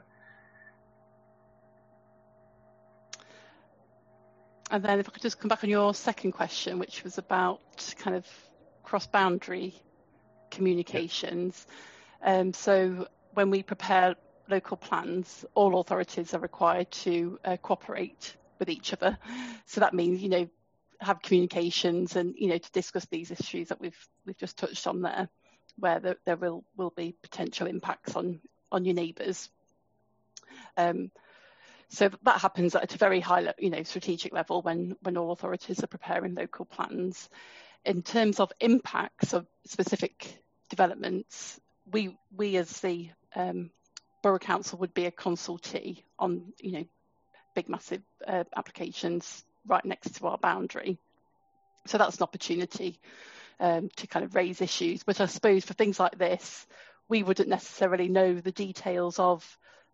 And then if I could just come back on your second question, which was about kind of cross-boundary communications. So when we prepare local plans, all authorities are required to cooperate with each other. So that means, have communications and, to discuss these issues that we've just touched on there, where there will be potential impacts on your neighbours. So that happens at a very high, strategic level when all authorities are preparing local plans. In terms of impacts of specific developments, we as the Borough Council would be a consultee on, big massive applications right next to our boundary. So that's an opportunity to kind of raise issues. But I suppose for things like this, we wouldn't necessarily know the details of,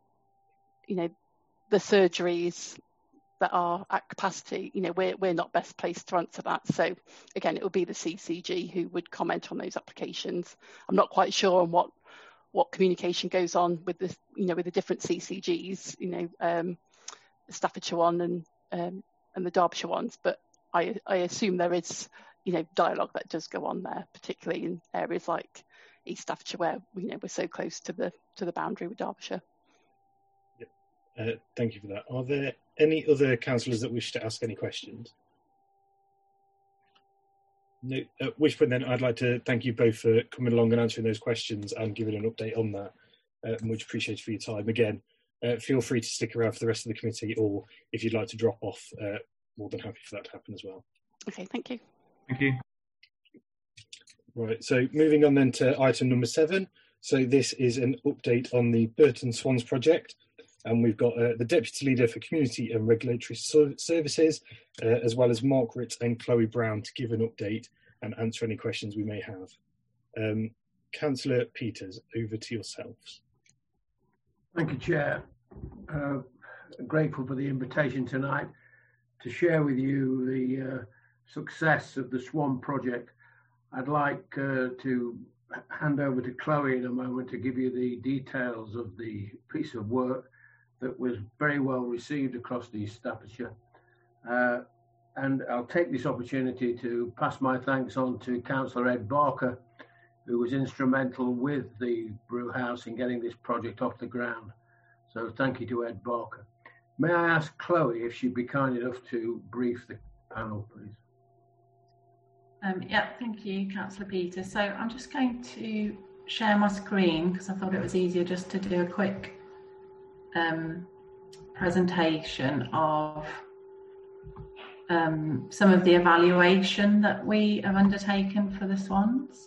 the surgeries that are at capacity. We're not best placed to answer that. So again, it will be the CCG who would comment on those applications. I'm not quite sure on what communication goes on with the with the different CCGs, the Staffordshire one and the Derbyshire ones, but I assume there is dialogue that does go on there, particularly in areas like East Staffordshire where we're so close to the boundary with Derbyshire. Thank you for that. Are there any other councillors that wish to ask any questions? No. At which point then I'd like to thank you both for coming along and answering those questions and giving an update on that. Much appreciated for your time. Again, feel free to stick around for the rest of the committee, or if you'd like to drop off, more than happy for that to happen as well. Okay, thank you. Thank you. Right, so moving on then to item number 7. So this is an update on the Burton Swans project. And we've got the Deputy Leader for Community and Regulatory Services, as well as Mark Ritz and Chloe Brown to give an update and answer any questions we may have. Councillor Peters, over to yourselves. Thank you, Chair. Grateful for the invitation tonight to share with you the success of the Swan project. I'd like to hand over to Chloe in a moment to give you the details of the piece of work that was very well received across East Staffordshire. And I'll take this opportunity to pass my thanks on to Councillor Ed Barker, who was instrumental with the brew house in getting this project off the ground. So thank you to Ed Barker. May I ask Chloe if she'd be kind enough to brief the panel, please? Yeah, thank you, Councillor Peters. So I'm just going to share my screen because I thought it was easier just to do a quick presentation of some of the evaluation that we have undertaken for the Swans.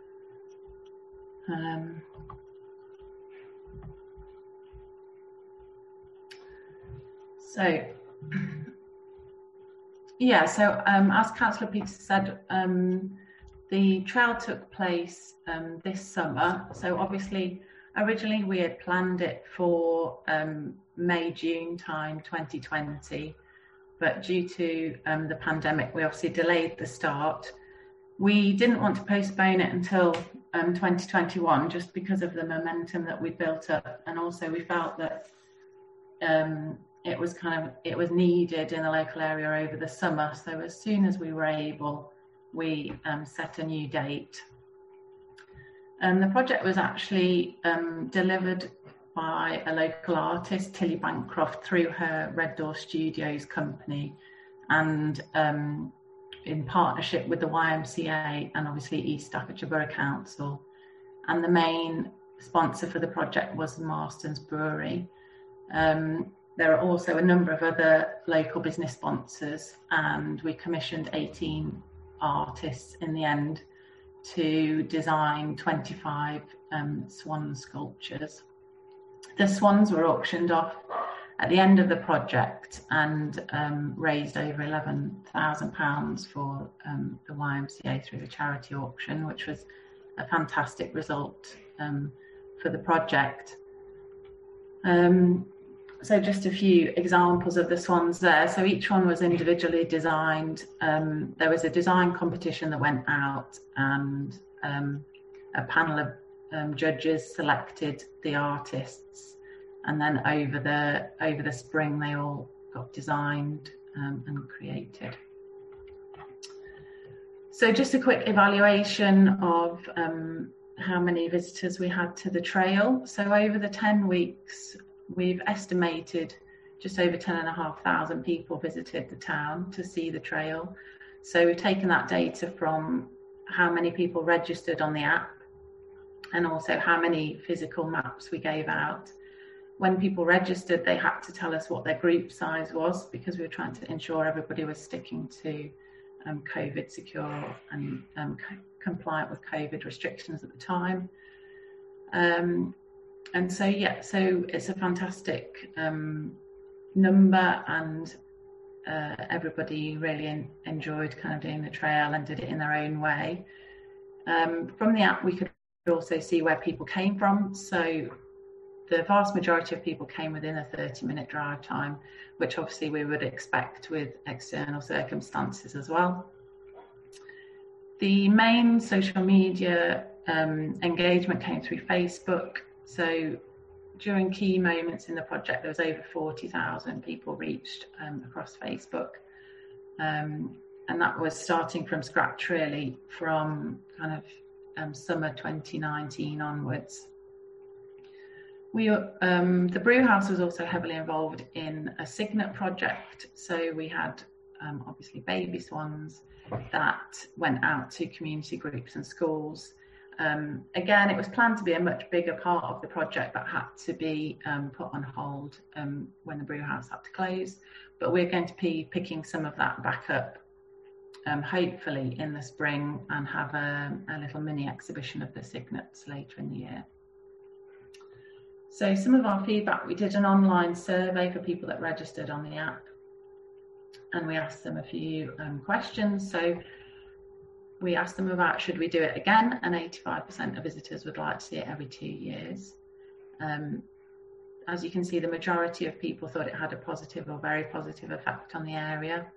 As Councillor Peters said, the trial took place this summer. So obviously, originally we had planned it for May, June time 2020, but due to the pandemic, we obviously delayed the start. We didn't want to postpone it until 2021 just because of the momentum that we built up, and also we felt that it was needed in the local area over the summer. So as soon as we were able, we set a new date. The project was actually delivered by a local artist, Tilly Bancroft, through her Red Door Studios company. And in partnership with the YMCA and obviously East Staffordshire Borough Council. And the main sponsor for the project was Marston's Brewery. There are also a number of other local business sponsors, and we commissioned 18 artists in the end to design 25 swan sculptures. The swans were auctioned off at the end of the project and raised over £11,000 for the YMCA through the charity auction, which was a fantastic result for the project. So just a few examples of the swans there. So each one was individually designed. There was a design competition that went out, and a panel of judges selected the artists, and then over the spring they all got designed and created. So just a quick evaluation of how many visitors we had to the trail. So over the 10 weeks, we've estimated just over 10,500 people visited the town to see the trail. So we've taken that data from how many people registered on the app and also how many physical maps we gave out. When people registered, they had to tell us what their group size was, because we were trying to ensure everybody was sticking to COVID secure and compliant with COVID restrictions at the time. And so, yeah, so it's a fantastic number, and everybody really enjoyed kind of doing the trail and did it in their own way. From the app, we could also see where people came from. So the vast majority of people came within a 30-minute drive time, which obviously we would expect with external circumstances as well. The main social media engagement came through Facebook. So during key moments in the project, there was over 40,000 people reached across Facebook. And that was starting from scratch, really, from kind of summer 2019 onwards. The Brewhouse was also heavily involved in a Signet project. So we had obviously baby swans that went out to community groups and schools. Again, it was planned to be a much bigger part of the project that had to be put on hold when the Brewhouse had to close. But we're going to be picking some of that back up, hopefully in the spring, and have a little mini exhibition of the Signets later in the year. So some of our feedback, we did an online survey for people that registered on the app, and we asked them a few questions. So we asked them about, should we do it again? And 85% of visitors would like to see it every 2 years. As you can see, the majority of people thought it had a positive or very positive effect on the area.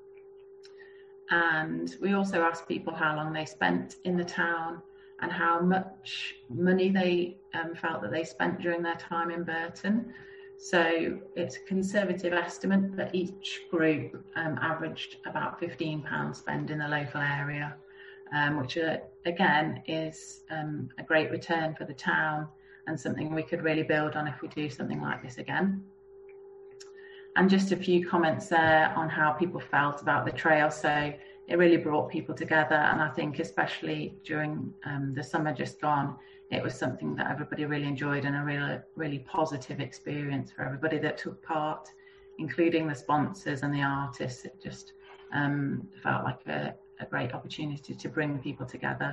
And we also asked people how long they spent in the town and how much money they felt that they spent during their time in Burton. So it's a conservative estimate that each group averaged about £15 spent in the local area, which again is a great return for the town and something we could really build on if we do something like this again. And just a few comments there on how people felt about the trail. So it really brought people together, and I think especially during the summer just gone, it was something that everybody really enjoyed and a really positive experience for everybody that took part, including the sponsors and the artists. It just felt like a great opportunity to bring people together.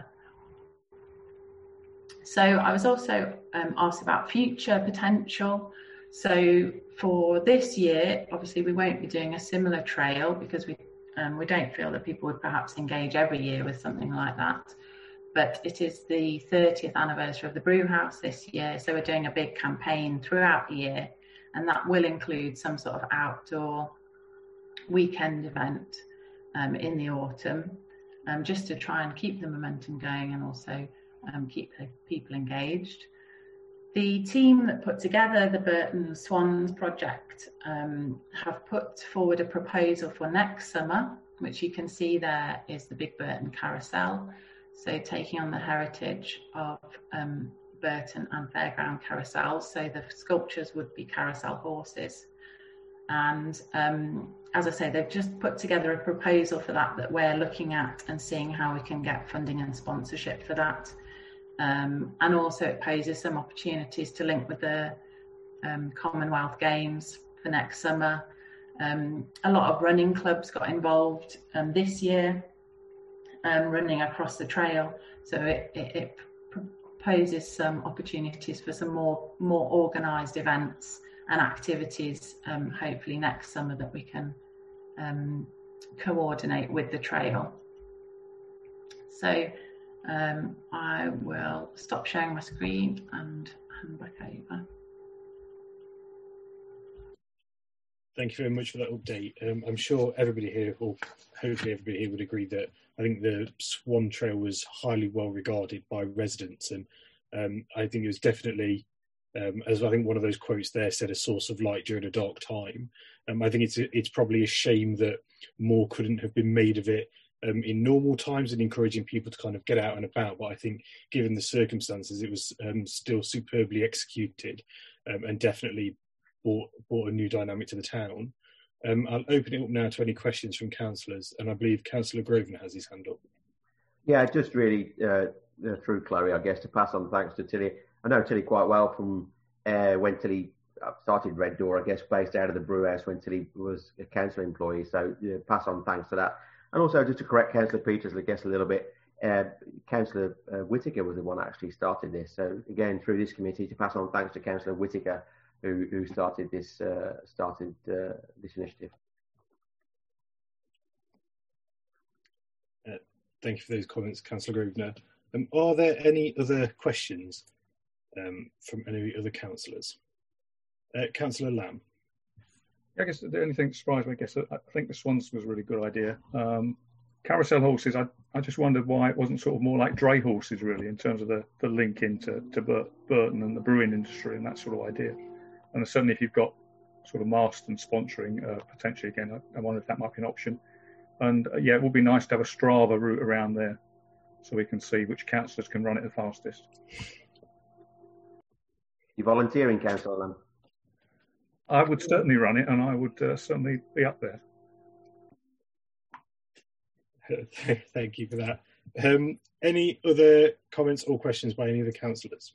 So I was also asked about future potential. So for this year, obviously we won't be doing a similar trail because we don't feel that people would perhaps engage every year with something like that. But it is the 30th anniversary of the Brewhouse this year, so we're doing a big campaign throughout the year, and that will include some sort of outdoor weekend event in the autumn, just to try and keep the momentum going and also keep the people engaged. The team that put together the Burton Swans project have put forward a proposal for next summer, which you can see there is the Big Burton Carousel. So taking on the heritage of Burton and Fairground carousels. So the sculptures would be carousel horses. And as I say, they've just put together a proposal for that we're looking at and seeing how we can get funding and sponsorship for that. And also it poses some opportunities to link with the Commonwealth Games for next summer. A lot of running clubs got involved this year, running across the trail. So it poses some opportunities for some more organised events and activities, hopefully next summer, that we can coordinate with the trail. So I will stop sharing my screen and hand back over. Thank you very much for that update. I'm sure everybody here, or hopefully everybody here, would agree that I think the Swan Trail was highly well regarded by residents, and I think it was definitely, as I think one of those quotes there said, a source of light during a dark time. I think it's probably a shame that more couldn't have been made of it in normal times and encouraging people to kind of get out and about. But I think given the circumstances, it was still superbly executed and definitely brought a new dynamic to the town. I'll open it up now to any questions from councillors, and I believe Councillor Grosvenor has his hand up. Yeah, just really through Chloe, I guess, to pass on thanks to Tilly. I know Tilly quite well from when Tilly started Red Door, I guess, based out of the Brewhouse when Tilly was a council employee. So pass on thanks for that. And also just to correct Councillor Peters, I guess, a little bit, Councillor Whittaker was the one that actually started this. So again, through this committee, to pass on thanks to Councillor Whittaker, who started this initiative. Thank you for those comments, Councillor Grosvenor. Are there any other questions from any other councillors? Councillor Lamb. I guess the only thing that surprised me, I guess, I think the Swans was a really good idea. Carousel horses, I just wondered why it wasn't sort of more like dray horses, really, in terms of the link into Burton and the brewing industry and that sort of idea. And certainly if you've got sort of Marston sponsoring, potentially, again, I wonder if that might be an option. And yeah, it would be nice to have a Strava route around there so we can see which councillors can run it the fastest. You volunteering, Councillor Lamb? I would certainly run it, and I would certainly be up there. Thank you for that. Any other comments or questions by any of the councillors?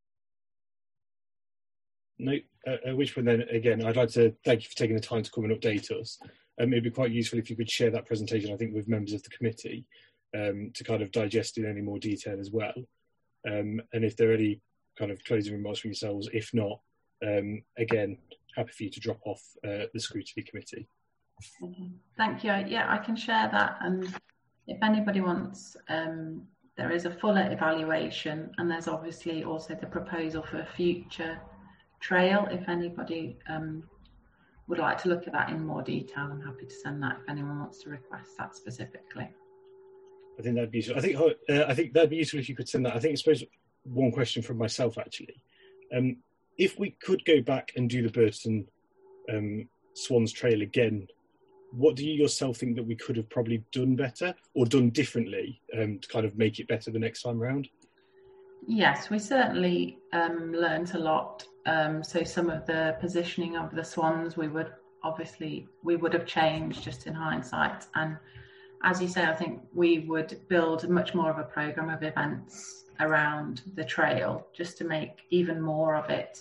No, which one then, again, I'd like to thank you for taking the time to come and update us. It'd be quite useful if you could share that presentation, I think, with members of the committee to kind of digest in any more detail as well. And if there are any kind of closing remarks from yourselves, if not, again, happy for you to drop off the scrutiny committee. Thank you. Yeah, I can share that. And if anybody wants, there is a fuller evaluation, and there's obviously also the proposal for a future trail. If anybody would like to look at that in more detail, I'm happy to send that if anyone wants to request that specifically. I think that'd be useful. I think that'd be useful if you could send that. I suppose one question from myself, actually. If we could go back and do the Burton Swans Trail again, what do you yourself think that we could have probably done better or done differently to kind of make it better the next time round? Yes, we certainly learnt a lot. So some of the positioning of the swans, we would have changed just in hindsight. And as you say, I think we would build much more of a programme of events around the trail just to make even more of it.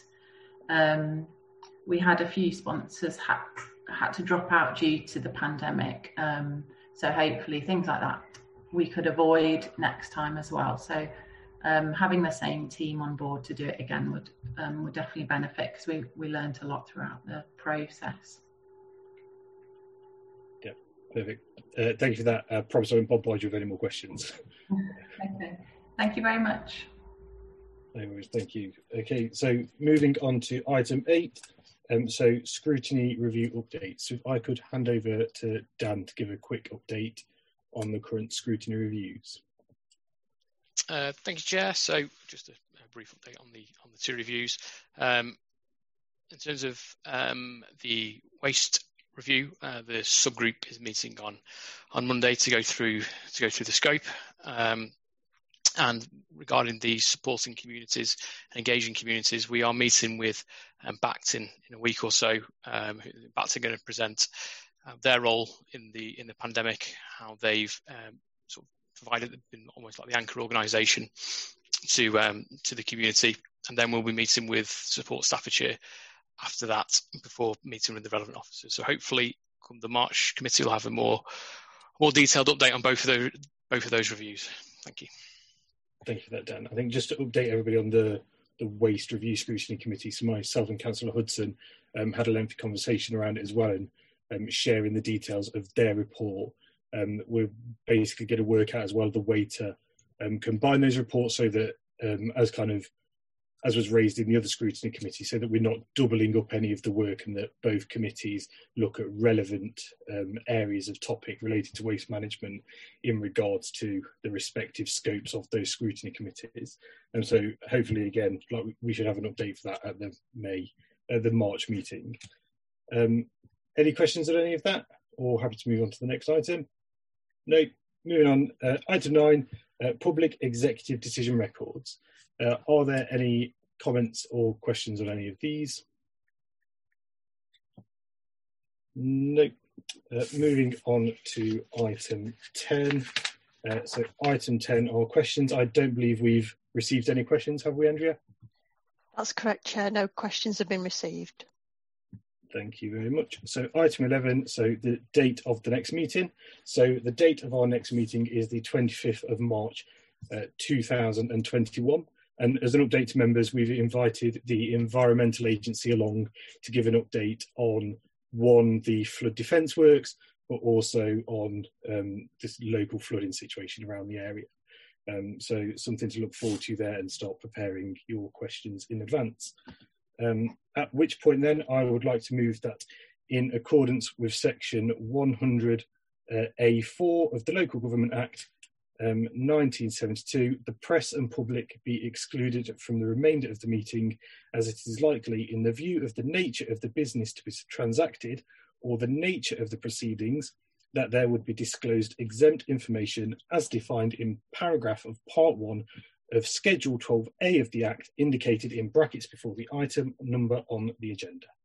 We had a few sponsors had to drop out due to the pandemic. So hopefully things like that we could avoid next time as well. So having the same team on board to do it again would definitely benefit, because we learned a lot throughout the process. Yeah, perfect. Thank you for that. Promise I won't bombard you with any more questions. Okay, thank you very much. No worries, thank you. Okay, so moving on to item 8, so scrutiny review updates. So if I could hand over to Dan to give a quick update on the current scrutiny reviews. Thank you, Chair. So just a brief update on the 2 reviews. In terms of the waste review, the subgroup is meeting on Monday to go through the scope. And regarding the supporting communities and engaging communities, we are meeting with BACT in a week or so. BACT are going to present their role in the pandemic, how they've sort of provided, been almost like the anchor organisation to the community, and then we'll be meeting with Support Staffordshire after that, before meeting with the relevant officers. So hopefully, come the March committee, will have a more detailed update on both of those reviews. Thank you. Thank you for that, Dan. I think just to update everybody on the Waste Review Scrutiny Committee, so myself and Councillor Hudson had a lengthy conversation around it as well, and sharing the details of their report. We're basically going to work out as well the way to combine those reports, so that as was raised in the other scrutiny committee, so that we're not doubling up any of the work, and that both committees look at relevant areas of topic related to waste management in regards to the respective scopes of those scrutiny committees. And so hopefully, again, we should have an update for that at the March meeting. Any questions on any of that, or happy to move on to the next item? No. Moving on, item 9, public executive decision records. Are there any comments or questions on any of these? No. Moving on to item 10. So item 10 are questions. I don't believe we've received any questions, have we, Andrea? That's correct, Chair. No questions have been received. Thank you very much. So item 11, so the date of the next meeting. So the date of our next meeting is the 25th of March, 2021. And as an update to members, we've invited the Environmental Agency along to give an update on, one, the flood defence works, but also on this local flooding situation around the area. So something to look forward to there, and start preparing your questions in advance. At which point then I would like to move that, in accordance with section 100A4 of the Local Government Act 1972, the press and public be excluded from the remainder of the meeting, as it is likely, in the view of the nature of the business to be transacted, or the nature of the proceedings, that there would be disclosed exempt information as defined in paragraph of part 1 of Schedule 12A of the Act, indicated in brackets before the item number on the agenda.